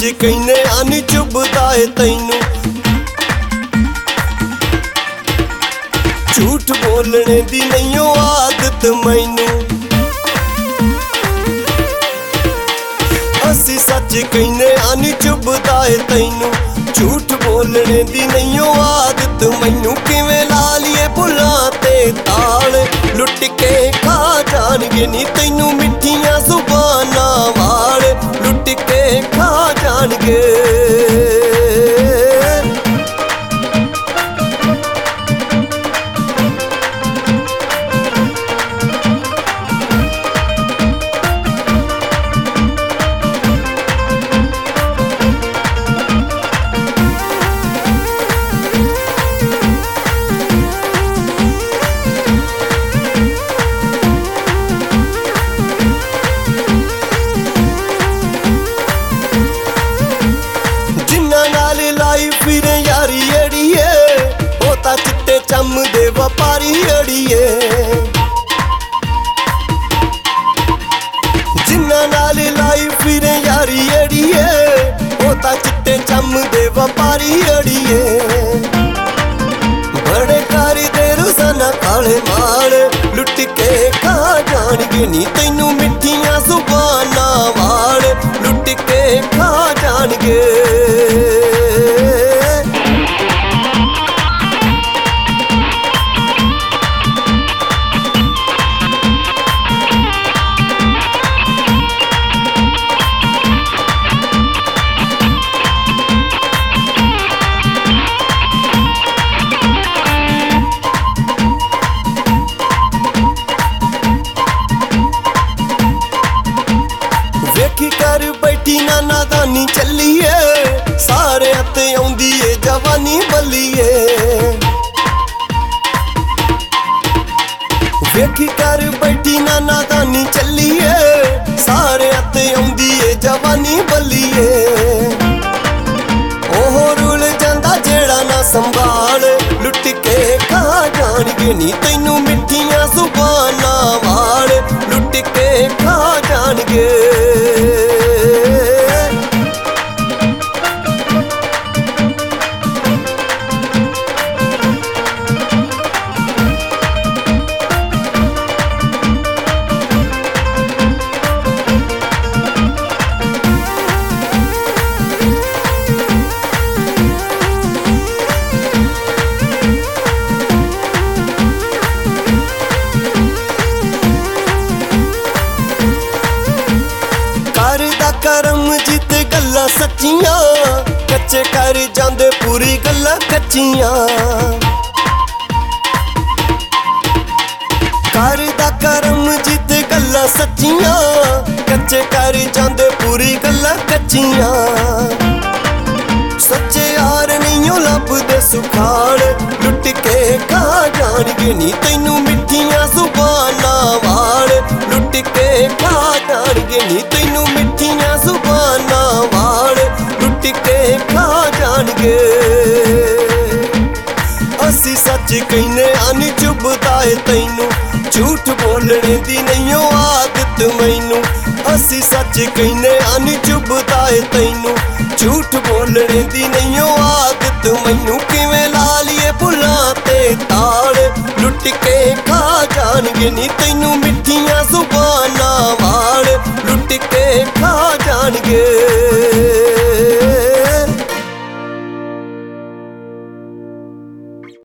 कहने आनी चुभदा है तैनू, झूठ बोलने दी नहीं ओ आदत मैनू। असी सच कहने आनी चुभदा है तैनू, झूठ बोलने दी नहीं ओ आदत मैनू। किवें ला लिए भुल्लां ते ताल, लुट के खा जाणगे नी तैनू मिठियां जुबानां वाल, लुट के खा जाणगे। फिर यारी अड़िए ओ ता चिट्टे चम दे व्यापारी अड़िए, जिन्ना नाल लाई फिर यारी अड़िए ओ ता चिट्टे चम दे व्यापारी अड़िए। बड़े कारी दे रोजाना काले माल, लुट के खा जाणगे नी तैनू मिठियां जुबानां वाल, लुट के खा जाणगे। वेखी कर बैठी ना नादानी चलिए, सारे हत्थे आउंदी ए जवानी बलिए। वेखी कर बैठी ना नादानी चलिए, सारे हत्थे आउंदी ए जवानी बलिए। ओह रुल जांदा जेड़ा ना संभाल, लुट के खा जाणगे नी तैनू मिठियां जुबानां वाल, लुट के खा जाणगे। करम जित गल्लां सच्चियां, कच्चे कर जांदे पूरी गल्लां कच्चियां। करदा करम जित गल्लां सच्चियां, कच्चे कर जांदे पूरी गल्लां कच्चियां। सच्चे यार नहीं ओ लभदे सुखाड़, लुट के खा जाणगे नी तैनू मिठियां जुबानां वाल, लुट के खा जाणगे नी तैनू मिठियां जुबानां वाल, लुट के खा जाणगे। असी सच कहने आनी चुभदा है तैनू, झूठ बोलने दी नहीं ओ आदत मैनू। असी सच कहने आनी चुभदा है तैनू, झूठ बोलने दी नहीं ओ आदत मैनू। किवें ला लिए भुल्लां ते ताल, लुट के खा जाणगे नी तैनू मिठियां जुबानां वाल, लुट के खा जाणगे।